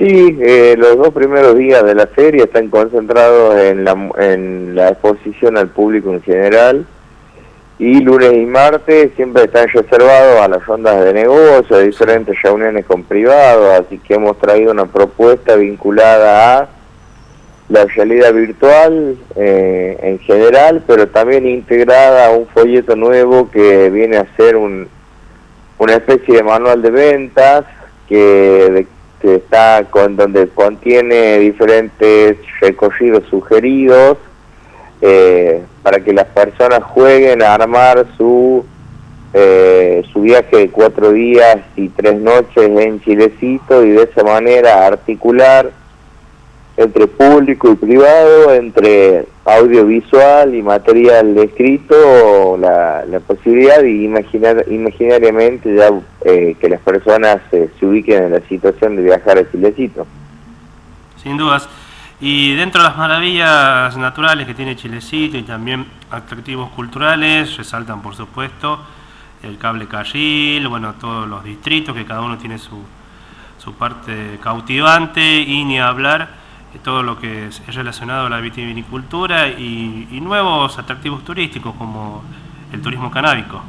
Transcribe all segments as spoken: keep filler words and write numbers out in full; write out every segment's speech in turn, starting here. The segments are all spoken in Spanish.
Sí, eh, los dos primeros días de la feria están concentrados en la, en la exposición al público en general, y lunes y martes siempre están reservados a las rondas de negocio, a diferentes reuniones con privados, así que hemos traído una propuesta vinculada a la realidad virtual eh, en general, pero también integrada a un folleto nuevo que viene a ser un, una especie de manual de ventas que, de, que está con donde contiene diferentes recorridos sugeridos eh, para que las personas jueguen a armar su eh, su viaje de cuatro días y tres noches en Chilecito, y de esa manera articular entre público y privado, entre audiovisual y material escrito, la, la posibilidad de imaginar imaginariamente ya eh, que las personas eh, se ubiquen en la situación de viajar a Chilecito. Sin dudas. Y dentro de las maravillas naturales que tiene Chilecito y también atractivos culturales, resaltan por supuesto el cable carril, bueno, todos los distritos que cada uno tiene su, su parte cautivante, y ni hablar todo lo que es relacionado a la vitivinicultura y, y nuevos atractivos turísticos como el turismo canábico.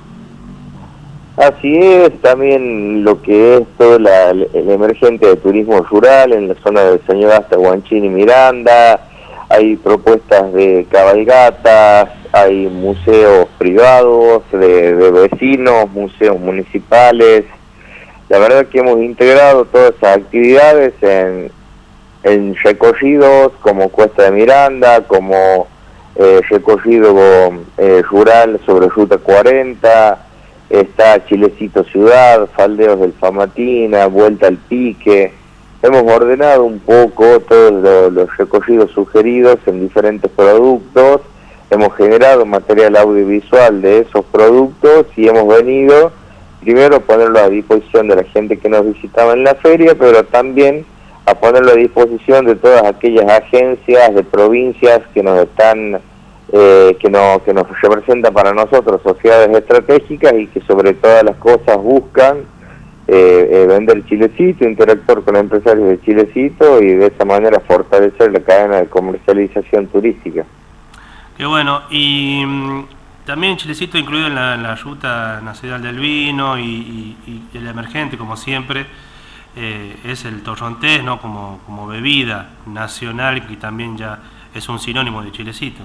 Así es, también lo que es todo la, el emergente de turismo rural en la zona del Señor hasta Huanchín y Miranda. Hay propuestas de cabalgatas, hay museos privados de, de vecinos, museos municipales. La verdad que hemos integrado todas esas actividades en en recorridos como Cuesta de Miranda, como eh, recorrido eh, rural sobre Ruta cuarenta, está Chilecito Ciudad, Faldeos del Famatina, Vuelta al Pique. Hemos ordenado un poco todos los, los recorridos sugeridos en diferentes productos, hemos generado material audiovisual de esos productos y hemos venido primero a ponerlo a disposición de la gente que nos visitaba en la feria, pero también a ponerlo a disposición de todas aquellas agencias de provincias que nos están eh, que nos que nos representan para nosotros sociedades estratégicas y que sobre todas las cosas buscan eh, eh, vender Chilecito, interactuar con empresarios de Chilecito y de esa manera fortalecer la cadena de comercialización turística. Qué bueno. Y mm, también Chilecito incluido en la, en la Ruta Nacional del Vino y, y, y el emergente, como siempre, Eh, es el torrontés, ¿no? como, como bebida nacional, que también ya es un sinónimo de Chilecito.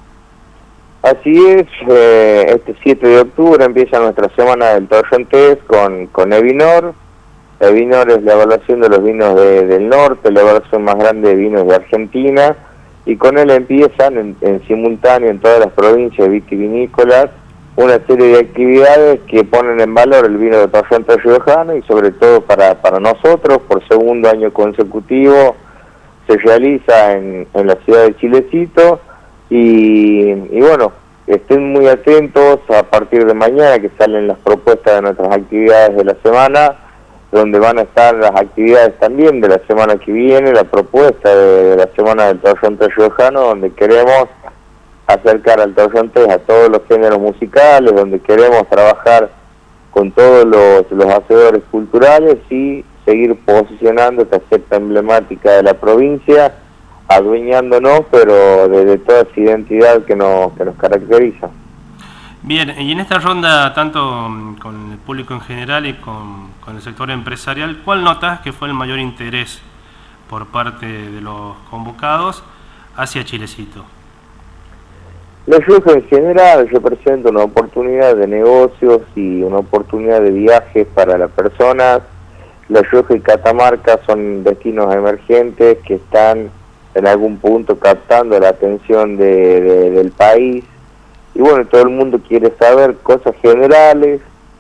Así es, eh, este siete de octubre empieza nuestra semana del torrontés con, con Evinor. Evinor es la evaluación de los vinos de, del norte, la evaluación más grande de vinos de Argentina, y con él empiezan en, en simultáneo en todas las provincias vitivinícolas una serie de actividades que ponen en valor el vino de torrontés riojano, y sobre todo para, para nosotros, por segundo año consecutivo, se realiza en, en la ciudad de Chilecito, y, y bueno, estén muy atentos a partir de mañana que salen las propuestas de nuestras actividades de la semana, donde van a estar las actividades también de la semana que viene, la propuesta de, de la semana del torrontés riojano, donde queremos acercar al torrontés a todos los géneros musicales, donde queremos trabajar con todos los, los hacedores culturales y seguir posicionando esta cepa emblemática de la provincia, adueñándonos, pero de, de toda esa identidad que nos, que nos caracteriza. Bien, y en esta ronda, tanto con el público en general y con, con el sector empresarial, ¿cuál notas que fue el mayor interés por parte de los convocados hacia Chilecito? La Rioja en general representa una oportunidad de negocios y una oportunidad de viajes para las personas. La Rioja y Catamarca son destinos emergentes que están en algún punto captando la atención de, de, del país. Y bueno, todo el mundo quiere saber cosas generales,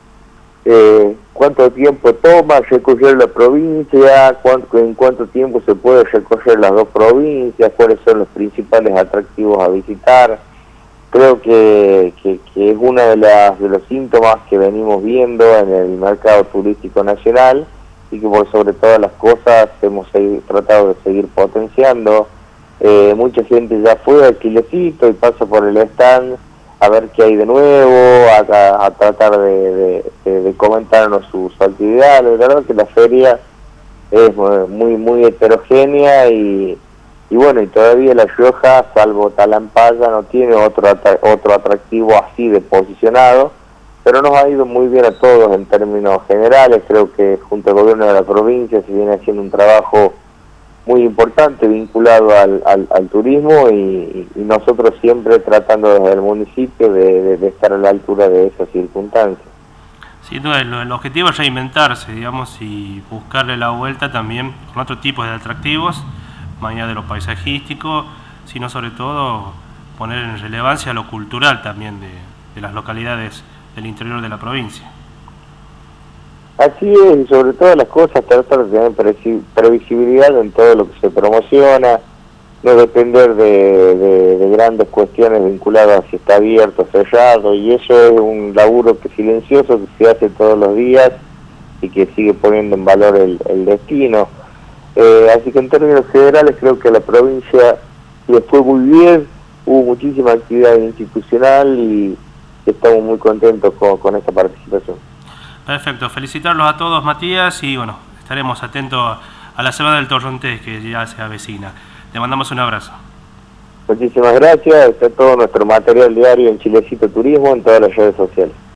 eh, cuánto tiempo toma recorrer la provincia, cuánto, en cuánto tiempo se puede recorrer las dos provincias, cuáles son los principales atractivos a visitar. Creo que, que, que es uno de, las, de los síntomas que venimos viendo en el mercado turístico nacional y que por sobre todas las cosas hemos seguido, tratado de seguir potenciando. Eh, mucha gente ya fue a Chilecito y pasa por el stand a ver qué hay de nuevo, a, a, a tratar de, de, de, de comentarnos sus actividades. La verdad que la feria es muy muy heterogénea y, y bueno, y todavía La Rioja, salvo Talampaya, no tiene otro otro atractivo así de posicionado, pero nos ha ido muy bien a todos en términos generales. Creo que junto al gobierno de la provincia se viene haciendo un trabajo muy importante vinculado al, al, al turismo y, y nosotros siempre tratando desde el municipio de, de, de estar a la altura de esas circunstancias. Sin duda, el, el objetivo es reinventarse, digamos, y buscarle la vuelta también con otro tipo de atractivos, más allá de lo paisajístico, sino sobre todo poner en relevancia lo cultural también de, de las localidades del interior de la provincia. Así es, y sobre todas las cosas tratar de tener previsibilidad en todo lo que se promociona, no depender de, de, de grandes cuestiones vinculadas a si está abierto, cerrado, y eso es un laburo que silencioso que se hace todos los días y que sigue poniendo en valor el, el destino. Eh, así que en términos generales creo que la provincia le fue muy bien, hubo muchísima actividad institucional y estamos muy contentos con, con esta participación. Perfecto, felicitarlos a todos, Matías, y bueno, estaremos atentos a la Semana del Torrontés que ya se avecina. Te mandamos un abrazo. Muchísimas gracias, está todo nuestro material diario en Chilecito Turismo en todas las redes sociales.